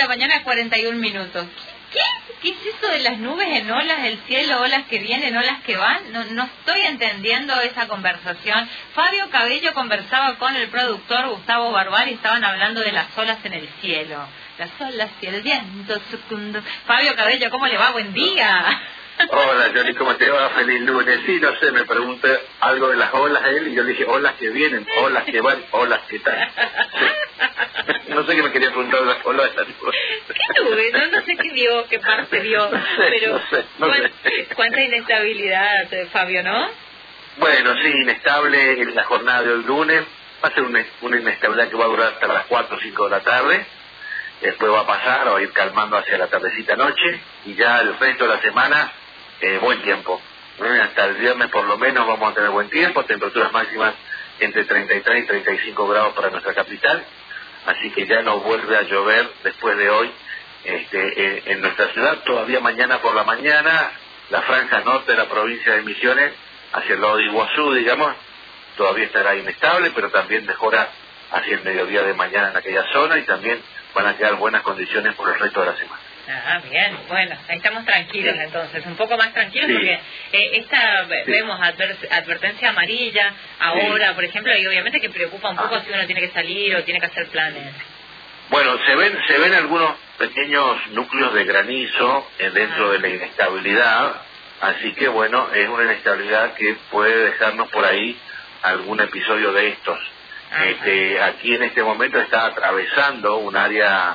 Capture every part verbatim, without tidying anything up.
mañana, cuarenta y un minutos. ¿Qué? ¿Qué es eso de las nubes en olas, el cielo, olas que vienen, olas que van? No, no estoy entendiendo esa conversación. Fabio Cabello conversaba con el productor Gustavo Barbal y estaban hablando de las olas en el cielo. Las olas y el viento sucundo. Fabio Cabello, ¿cómo le va? Buen día. Hola, Johnny, ¿cómo te va? Feliz lunes. Sí, no sé, me pregunté algo de las olas a él y yo le dije, olas que vienen, olas que van, olas que están. Sí. No sé qué me quería preguntar de las olas de las nubes. ¿Qué nube? No, no sé qué vio, qué parte vio, no sé, pero no sé, no cuánta, sé. cuánta inestabilidad, Fabio, ¿no? Bueno, sí, inestable en la jornada de hoy lunes. Va a ser una, una inestabilidad que va a durar hasta las cuatro o cinco de la tarde. Después va a pasar, va a ir calmando hacia la tardecita noche y ya el resto de la semana, eh, buen tiempo. ¿Eh? Hasta el viernes por lo menos vamos a tener buen tiempo, temperaturas máximas entre treinta y tres y treinta y cinco grados para nuestra capital, así que ya no vuelve a llover después de hoy este, en, en nuestra ciudad. Todavía mañana por la mañana, la franja norte de la provincia de Misiones, hacia el lado de Iguazú, digamos, todavía estará inestable, pero también mejora hacia el mediodía de mañana en aquella zona y también van a quedar buenas condiciones por el resto de la semana. Ah, bien, bueno, ahí estamos tranquilos sí. Entonces, un poco más tranquilos sí. Porque eh, esta sí. vemos adver advertencia amarilla ahora, sí. por ejemplo, y obviamente que preocupa un poco ah. si uno tiene que salir o tiene que hacer planes. Bueno, se ven se ven algunos pequeños núcleos de granizo eh, dentro ah. de la inestabilidad, así que bueno, es una inestabilidad que puede dejarnos por ahí algún episodio de estos. Este, aquí en este momento está atravesando un área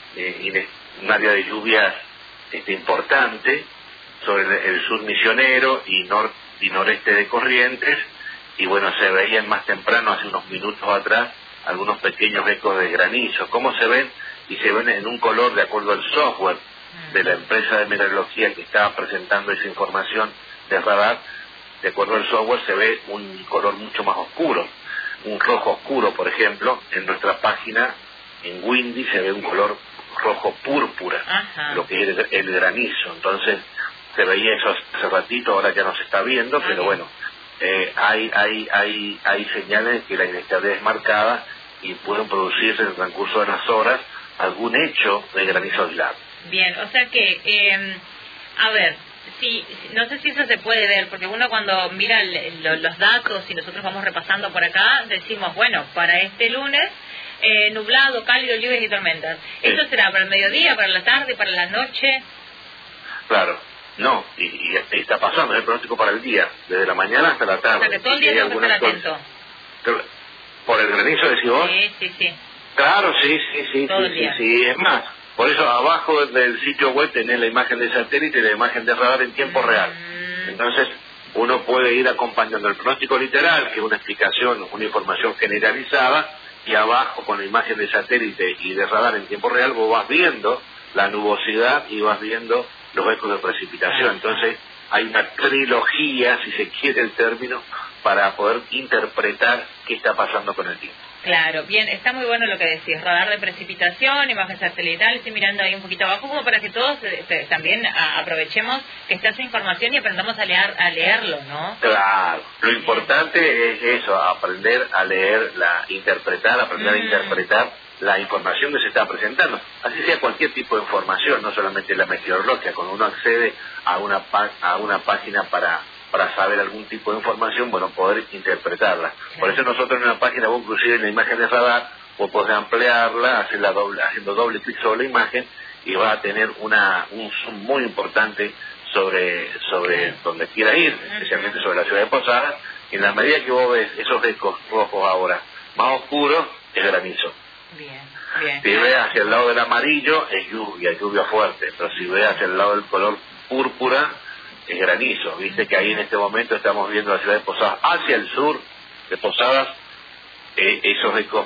eh, un área de lluvias este, importante sobre el, el sur misionero y, nor, y noreste de Corrientes, y bueno, se veían más temprano, hace unos minutos atrás, algunos pequeños ecos de granizo. ¿Cómo se ven? Y se ven en un color de acuerdo al software de la empresa de meteorología que estaba presentando esa información de radar. De acuerdo al software se ve un color mucho más oscuro, un rojo oscuro, por ejemplo. En nuestra página, en Windy, se ve un color rojo púrpura, Ajá. lo que es el, el granizo. Entonces, se veía eso hace ratito, ahora ya no se está viendo, Ajá. pero bueno, eh, hay, hay, hay, hay señales de que la inestabilidad es marcada y pueden producirse en el transcurso de las horas algún hecho de granizo aislado. Bien, o sea que, eh, a ver, sí, no sé si eso se puede ver, porque uno cuando mira el, lo, los datos y nosotros vamos repasando por acá, decimos, bueno, para este lunes, eh, nublado, cálido, lluvias y tormentas. Sí. ¿Esto será para el mediodía, para la tarde, para la noche? Claro, no, y, y está pasando, es el pronóstico para el día, desde la mañana hasta la tarde. O sea, que todo el día tengo que estar atento. ¿Por el granizo decís vos? Sí, sí, sí. Claro, sí, sí, sí, todo sí, el día. sí, sí, es más. Por eso abajo del sitio web tenés la imagen de satélite y la imagen de radar en tiempo mm. real. Entonces uno puede ir acompañando el pronóstico literal, que es una explicación, una información generalizada, y abajo con la imagen de satélite y de radar en tiempo real vos vas viendo la nubosidad y vas viendo los ecos de precipitación. Entonces hay una trilogía, si se quiere el término, para poder interpretar qué está pasando con el tiempo. Claro, bien, está muy bueno lo que decís, radar de precipitación, imagen satelital, estoy mirando ahí un poquito abajo como para que todos eh, también a, aprovechemos que está esa información y aprendamos a leer a leerlo, ¿no? Claro, lo importante es eso, aprender a leer, la interpretar, aprender mm. a interpretar la información que se está presentando, así sea cualquier tipo de información, no solamente la meteorológica. Cuando uno accede a una, a una página para... para saber algún tipo de información, bueno, poder interpretarla. Sí. Por eso nosotros en una página, vos inclusive en la imagen de radar, vos podés ampliarla, hacerla doble, haciendo doble clic sobre la imagen, y va a tener una un zoom muy importante sobre sobre sí. donde quiera ir, uh-huh. especialmente sobre la ciudad de Posadas. Y en la medida que vos ves esos ecos rojos ahora más oscuros, es granizo. Bien, bien. Si ves hacia el lado del amarillo, es lluvia, lluvia fuerte, pero si ves hacia el lado del color púrpura, es granizo. Viste que ahí en este momento estamos viendo la ciudad de Posadas hacia el sur de Posadas, eh, esos ecos,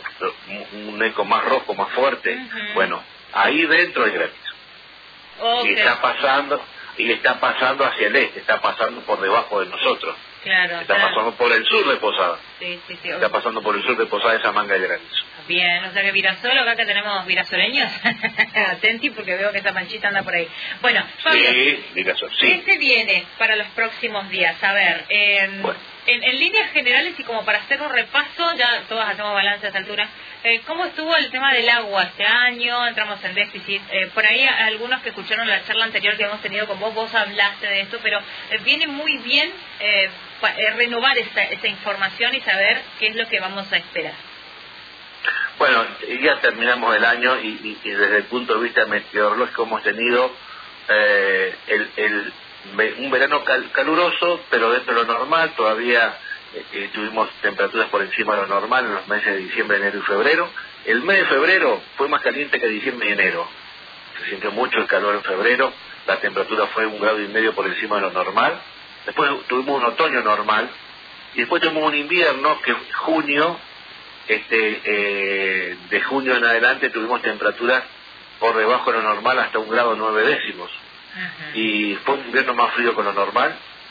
un eco más rojo, más fuerte. Uh-huh. Bueno, ahí dentro hay granizo. Okay. Y está pasando, y está pasando hacia el este, está pasando por debajo de nosotros. Claro, está claro. pasando por el sur de Posadas. Sí, sí, sí. Está pasando por el sur de Posadas esa manga de granizo. Bien, o sea que Virasol, acá que tenemos virasoleños, atenti porque veo que esa manchita anda por ahí. Bueno, Fabio, sí, Virasol, sí. ¿qué se viene para los próximos días? A ver, en, bueno. en, en líneas generales y como para hacer un repaso, ya todos hacemos balance a esta altura, eh, ¿cómo estuvo el tema del agua este año? Entramos en déficit. Eh, por ahí algunos que escucharon la charla anterior que hemos tenido con vos, vos hablaste de esto, pero eh, viene muy bien eh, pa, eh, renovar esa, esa información y saber qué es lo que vamos a esperar. Bueno, ya terminamos el año y, y, y desde el punto de vista meteorológico hemos tenido eh, el, el, un verano cal, caluroso, pero dentro de lo normal. Todavía eh, tuvimos temperaturas por encima de lo normal en los meses de diciembre, enero y febrero. El mes de febrero fue más caliente que diciembre y enero. Se sintió mucho el calor en febrero, la temperatura fue un grado y medio por encima de lo normal. Después tuvimos un otoño normal y después tuvimos un invierno que junio Este, eh, de junio en adelante tuvimos temperaturas por debajo de lo normal hasta un grado nueve décimos. Uh-huh. Y fue un invierno más frío que lo normal.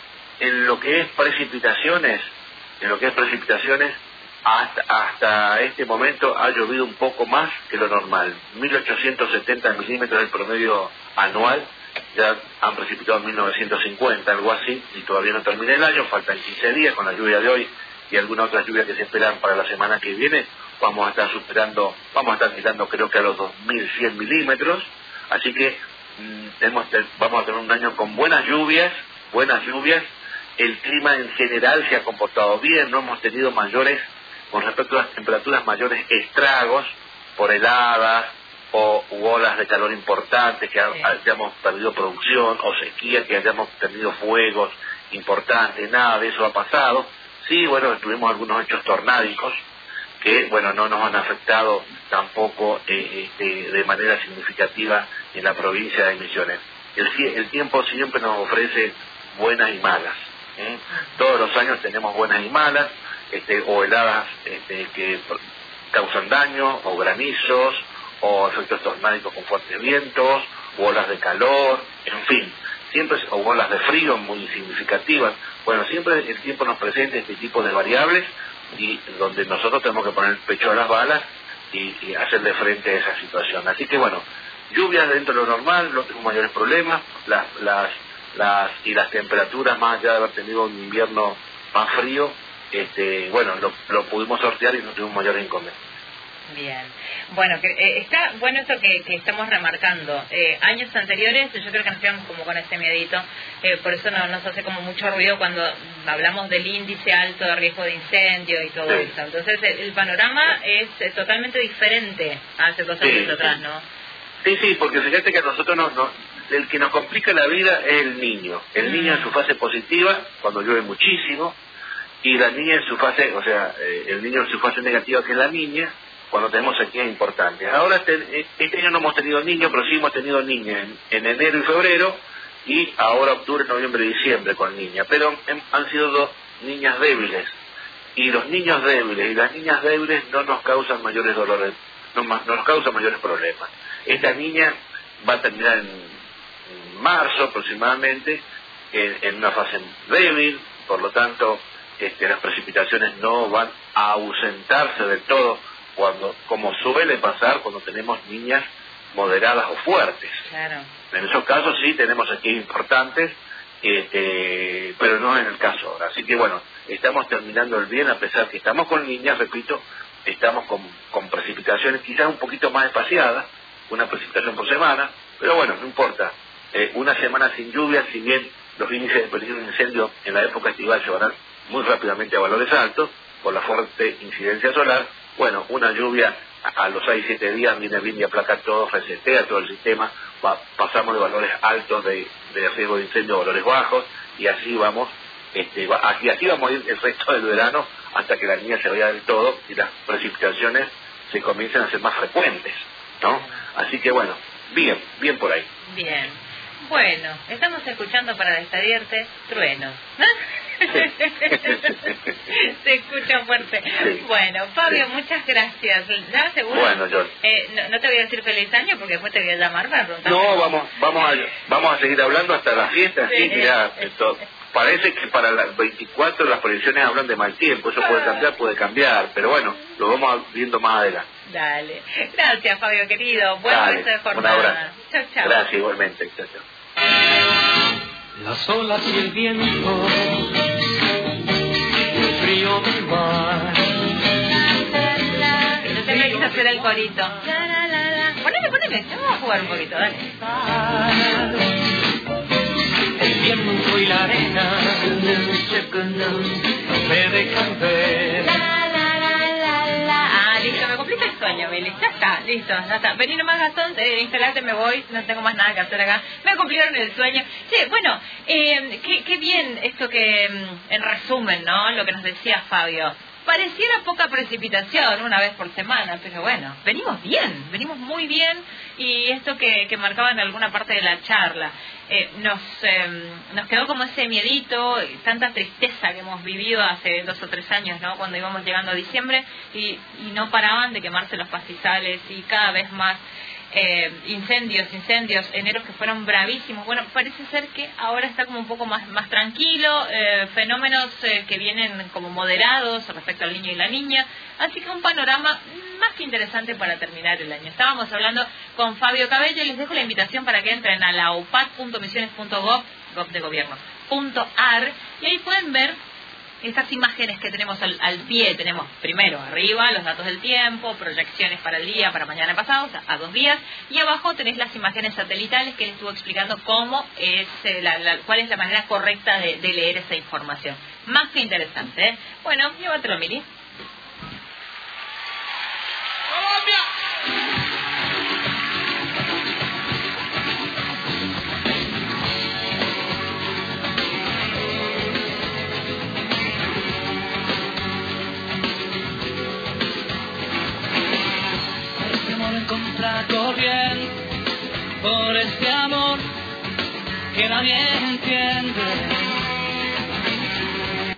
En lo que es precipitaciones, en lo que es precipitaciones, hasta, hasta este momento ha llovido un poco más que lo normal. mil ochocientos setenta milímetros del promedio anual, ya han precipitado mil novecientos cincuenta, algo así, y todavía no termina el año, faltan quince días con la lluvia de hoy y algunas otras lluvias que se esperan para la semana que viene. Vamos a estar superando, vamos a estar tirando creo que a los dos mil cien milímetros, así que mmm, tenemos, vamos a tener un año con buenas lluvias, buenas lluvias. El clima en general se ha comportado bien, no hemos tenido mayores, con respecto a las temperaturas, mayores estragos por heladas o u olas de calor importantes, que sí. hayamos perdido producción, o sequía, que hayamos tenido fuegos importantes, nada de eso ha pasado. Sí, bueno, tuvimos algunos hechos tornádicos que, bueno, no nos han afectado tampoco eh, este, de manera significativa en la provincia de Misiones. El, el tiempo siempre nos ofrece buenas y malas. ¿eh? Todos los años tenemos buenas y malas, este, o heladas este, que causan daño, o granizos, o efectos tornádicos con fuertes vientos, o olas de calor, en fin. Siempre, o olas de frío muy significativas. Bueno, siempre el tiempo nos presenta este tipo de variables y donde nosotros tenemos que poner el pecho a las balas y, y hacerle frente a esa situación. Así que bueno, lluvias dentro de lo normal, no tenemos mayores problemas, las, las, las, y las temperaturas, más allá de haber tenido un invierno más frío, este, bueno, lo, lo pudimos sortear y no tuvimos mayores inconvenientes. Bien, bueno, que, eh, está bueno esto que, que estamos remarcando. Eh, años anteriores yo creo que nos quedamos como con ese miedito, eh, por eso no, nos hace como mucho ruido cuando hablamos del índice alto de riesgo de incendio y todo sí. eso. Entonces el, el panorama es, es totalmente diferente a hace dos años sí, atrás, sí. ¿no? Sí, sí, porque fíjate que a nosotros no, no, el que nos complica la vida es el niño. El mm. niño en su fase positiva, cuando llueve muchísimo, y la niña en su fase, o sea, eh, el niño en su fase negativa, que es la niña, cuando tenemos sequías importantes. Ahora este, este año no hemos tenido niños, pero sí hemos tenido niñas en, en enero y febrero, y ahora octubre, noviembre y diciembre con niñas, pero en, han sido dos niñas débiles, y los niños débiles y las niñas débiles no nos causan mayores dolores, no, no nos causan mayores problemas. Esta niña va a terminar en, en marzo aproximadamente, en, en una fase débil, por lo tanto este, las precipitaciones no van a ausentarse del todo, cuando, como suele pasar cuando tenemos niñas moderadas o fuertes. Claro. En esos casos sí tenemos aquí importantes, este, pero no en el caso ahora. Así que bueno, estamos terminando el bien, a pesar que estamos con niñas, repito, estamos con, con precipitaciones quizás un poquito más espaciadas, una precipitación por semana, pero bueno, no importa. Eh, una semana sin lluvia, si bien los índices de peligro de incendio en la época estival se van a muy rápidamente a valores altos, por la fuerte incidencia solar, bueno, una lluvia a, a los seis siete días viene bien y aplaca todo, resetea todo el sistema, va, pasamos de valores altos de, de riesgo de incendio a valores bajos, y así vamos, este, va, así, así vamos a ir el resto del verano hasta que la niña se vaya del todo y las precipitaciones se comiencen a ser más frecuentes, ¿no? Así que bueno, bien, bien por ahí. Bien, bueno, estamos escuchando para despedirte truenos, ¿no? Se escucha fuerte. Sí. Bueno, Fabio, sí. muchas gracias. ¿Ya seguro? Bueno, yo. Eh, no, no te voy a decir feliz año porque después te voy a llamar para preguntar. No, vamos, vamos a, vamos a seguir hablando hasta la fiesta, así sí. que ya esto, parece que para las veinticuatro las predicciones hablan de mal tiempo, eso puede cambiar, puede cambiar, pero bueno, lo vamos viendo más adelante. Dale. Gracias, Fabio querido. Buen Dale, resto de jornada. Un abrazo. Chao, chao. Gracias, igualmente. Chao, chao. Las olas y el viento, el frío del mar. El tema a hacer el corito. La, la, la, la. Poneme, poneme, vamos a jugar un poquito, dale. El viento y la arena me dejan ver. La, la, la, la, la. Ah, listo, me cumpliste el sueño, Mili. Ya está, listo, ya está. Vení nomás, Gastón, eh, instalate, me voy, no tengo más nada que hacer acá. Me cumplieron el sueño. Sí, bueno, eh, qué, qué bien esto que, en resumen, ¿no? Lo que nos decía Fabio. Pareciera poca precipitación una vez por semana, pero bueno, venimos bien, venimos muy bien, y esto que, que marcaba en alguna parte de la charla, eh, nos eh, nos quedó como ese miedito, tanta tristeza que hemos vivido hace dos o tres años, ¿no? Cuando íbamos llegando a diciembre y, y no paraban de quemarse los pastizales y cada vez más eh, incendios, incendios, eneros que fueron bravísimos. Bueno, parece ser que ahora está como un poco más más tranquilo, eh, fenómenos eh, que vienen como moderados respecto al niño y la niña, así que un panorama más que interesante para terminar el año. Estábamos hablando con Fabio Cabello y les dejo la invitación para que entren a la upad punto misiones punto gov, gov de gobierno, punto ar, y ahí pueden ver estas imágenes que tenemos al, al pie. Tenemos primero arriba los datos del tiempo, proyecciones para el día, para mañana pasado, o sea, a dos días, y abajo tenés las imágenes satelitales que les estuvo explicando cómo es eh, la, la, cuál es la manera correcta de, de leer esa información. Más que interesante, ¿eh? Bueno, llévatelo, Mili. Contracorriente por este amor que nadie entiende.